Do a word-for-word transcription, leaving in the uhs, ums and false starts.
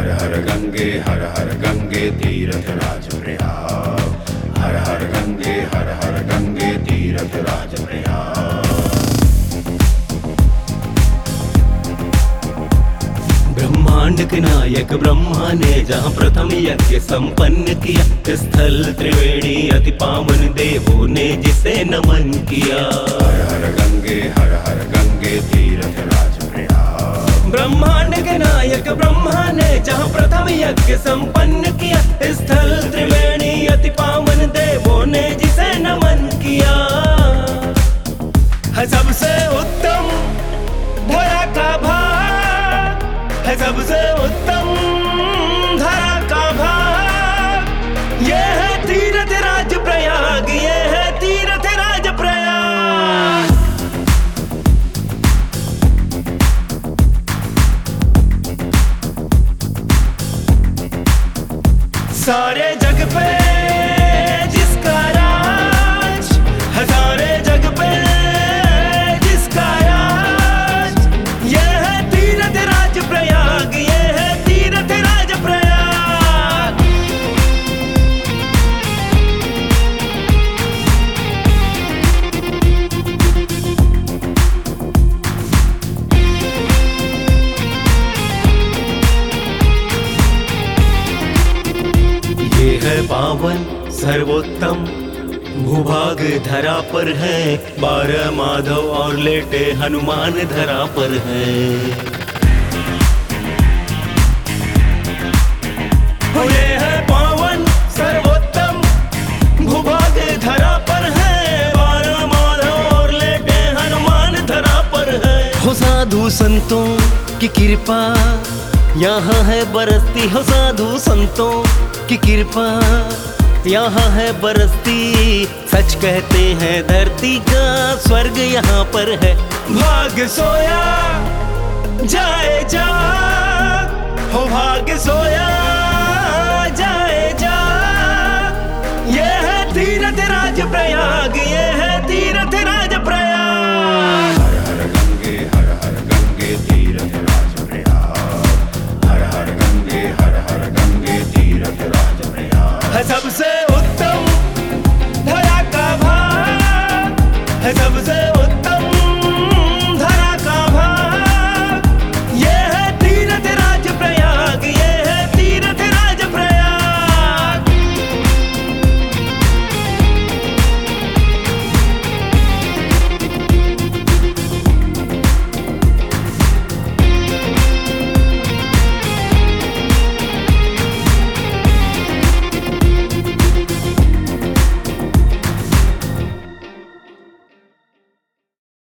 हर हर गंगे हर हर गंगे तीरथ राज प्रयाग। हर हर गंगे हर हर गंगे तीरथ राज प्रयाग। ब्रह्मांड के नायक ब्रह्मा ने जहाँ प्रथम यज्ञ संपन्न किया, स्थल त्रिवेणी अति पावन देवों ने जिसे नमन किया। हर हर गंगे हर हर गंगे तीरथ राज प्रयाग। ब्रह्मांड के नायक ब्रह्मा ने जहाँ प्रथम यज्ञ संपन्न किया, स्थल त्रिवेणी अति पावन देवों ने जिसे नमन किया। है सबसे उत्तम धरा का भाग, है सबसे उत्तम धरा का भाग। ये है तीरथ राज प्रयाग, ये है तीरथ राज प्रयाग। सारे जग पे जिसका राज है, सारे जग पे जिसका राज, ये है तीरथ राज प्रयाग, ये है तीरथ राज प्रयाग। ये है पावन सर्वोत्तम भूभाग धरा पर है, बारह माधव और लेटे हनुमान धरा पर है। ये है पावन सर्वोत्तम भूभाग धरा पर है, बारह माधव और लेटे हनुमान धरा पर है। हो साधु संतों की कृपा यहाँ है बरसती, हो साधु संतों की कृपा यहाँ है बरसती। सच कहते हैं धरती का स्वर्ग यहाँ पर है। भाग सोया जाए जाग, हो भाग सोया जाए जाग। ये है तीरथ राज प्रयाग,